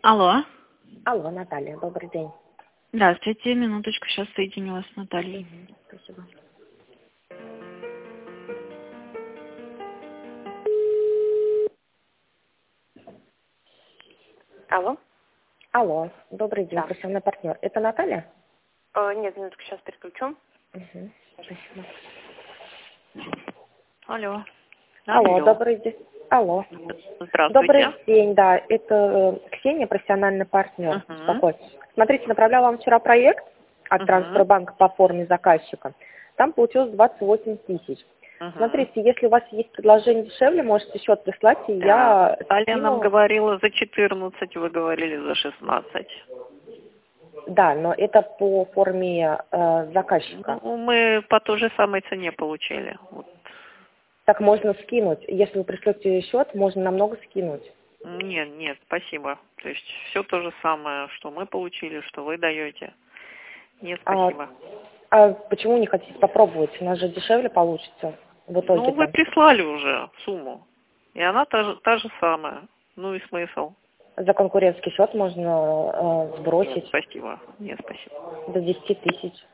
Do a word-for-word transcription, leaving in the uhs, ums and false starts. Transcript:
Алло. Алло, Наталья, добрый день. Здравствуйте, минуточку, сейчас соединю вас с Натальей. Мгм, спасибо. Алло? Алло, добрый день, Да. профессиональный партнер. Это Наталья? Э, нет, минутку, сейчас переключу. Угу, спасибо. Алло. Алло, Алло. добрый день. Алло. Здравствуйте. Добрый день, да, это э, Ксения, профессиональный партнер. Мгм. Беспокойтесь. Смотрите, направляла вам вчера проект от Мгм. Трансфербанка по форме заказчика. Там получилось двадцать восемь тысяч. Мгм. Смотрите, если у вас есть предложение дешевле, можете счет прислать, и Да. я Наталья нам скину. говорила за четырнадцать, вы говорили за шестнадцать. Да, но это по форме э, заказчика. Ну, мы по той же самой цене получили. Вот. Так можно скинуть. Если вы пришлете счет, можно намного скинуть. Нет, нет, спасибо. То есть все то же самое, что мы получили, что вы даете. Нет, А, спасибо. а почему не хотите попробовать? У нас же дешевле получится в Ну, вы итоге-то. прислали уже сумму. И она та же, та же самая. Ну и смысл. За конкурентский счет можно э, Нет, сбросить спасибо. Нет, спасибо. до десяти тысяч.